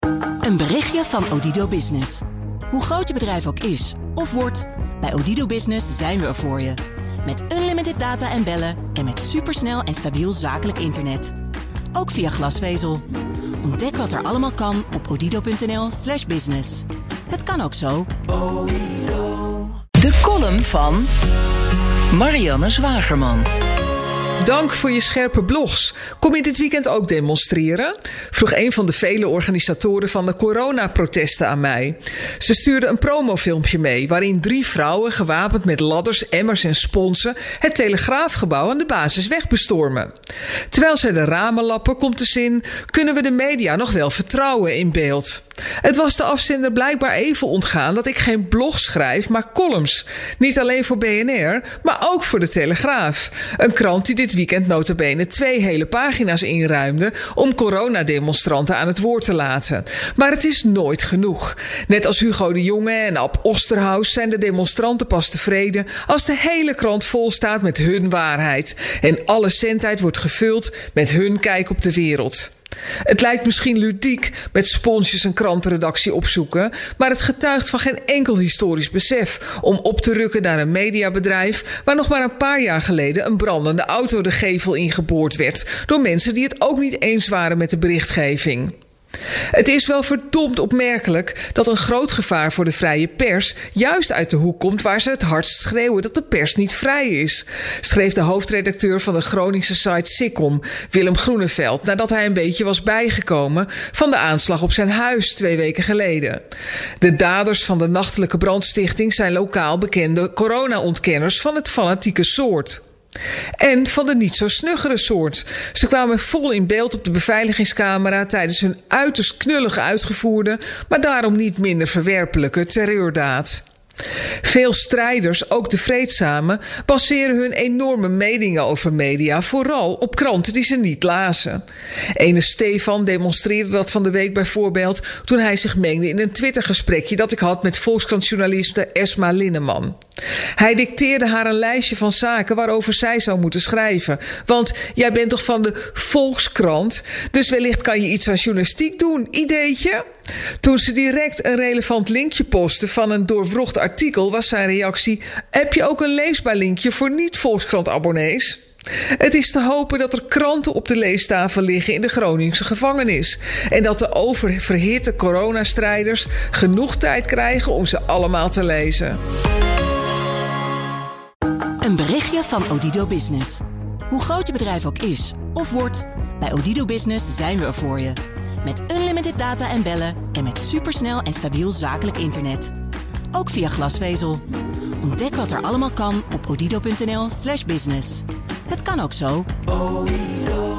Een berichtje van Odido Business. Hoe groot je bedrijf ook is of wordt, bij Odido Business zijn we er voor je. Met unlimited data en bellen en met supersnel en stabiel zakelijk internet. Ook via glasvezel. Ontdek wat er allemaal kan op odido.nl/business. Het kan ook zo. De column van Marianne Zwagerman. Dank voor je scherpe blogs. Kom je dit weekend ook demonstreren? Vroeg een van de vele organisatoren van de coronaprotesten aan mij. Ze stuurde een promofilmpje mee waarin 3 vrouwen gewapend met ladders, emmers en sponsen het Telegraafgebouw aan de Basisweg bestormen. Terwijl zij de ramen lappen, komt de zin: kunnen we de media nog wel vertrouwen in beeld? Het was de afzender blijkbaar even ontgaan dat ik geen blog schrijf, maar columns. Niet alleen voor BNR, maar ook voor de Telegraaf. Een krant die dit weekend nota bene 2 hele pagina's inruimde om coronademonstranten aan het woord te laten. Maar het is nooit genoeg. Net als Hugo de Jonge en Ab Osterhaus zijn de demonstranten pas tevreden als de hele krant vol staat met hun waarheid en alle zendtijd wordt gevuld met hun kijk op de wereld. Het lijkt misschien ludiek met sponsjes een krantenredactie opzoeken, maar het getuigt van geen enkel historisch besef om op te rukken naar een mediabedrijf waar nog maar een paar jaar geleden een brandende auto de gevel ingeboord werd door mensen die het ook niet eens waren met de berichtgeving. Het is wel verdomd opmerkelijk dat een groot gevaar voor de vrije pers juist uit de hoek komt waar ze het hardst schreeuwen dat de pers niet vrij is, schreef de hoofdredacteur van de Groningse site Sikkom, Willem Groeneveld, nadat hij een beetje was bijgekomen van de aanslag op zijn huis 2 weken geleden. De daders van de nachtelijke brandstichting zijn lokaal bekende corona-ontkenners van het fanatieke soort. En van de niet zo snuggere soort. Ze kwamen vol in beeld op de beveiligingscamera tijdens hun uiterst knullig uitgevoerde, maar daarom niet minder verwerpelijke terreurdaad. Veel strijders, ook de vreedzame, baseren hun enorme meningen over media vooral op kranten die ze niet lazen. Ene Stefan demonstreerde dat van de week bijvoorbeeld toen hij zich mengde in een Twittergesprekje dat ik had met Volkskrant-journaliste Esma Linneman. Hij dicteerde haar een lijstje van zaken waarover zij zou moeten schrijven. Want jij bent toch van de Volkskrant, dus wellicht kan je iets aan journalistiek doen, ideetje? Toen ze direct een relevant linkje postte van een doorwrocht artikel was zijn reactie: heb je ook een leesbaar linkje voor niet-Volkskrant-abonnees? Het is te hopen dat er kranten op de leestafel liggen in de Groningse gevangenis en dat de oververhitte coronastrijders genoeg tijd krijgen om ze allemaal te lezen. Een berichtje van Odido Business. Hoe groot je bedrijf ook is of wordt, bij Odido Business zijn we er voor je. Met unlimited data en bellen en met supersnel en stabiel zakelijk internet. Ook via glasvezel. Ontdek wat er allemaal kan op odido.nl/business. Het kan ook zo.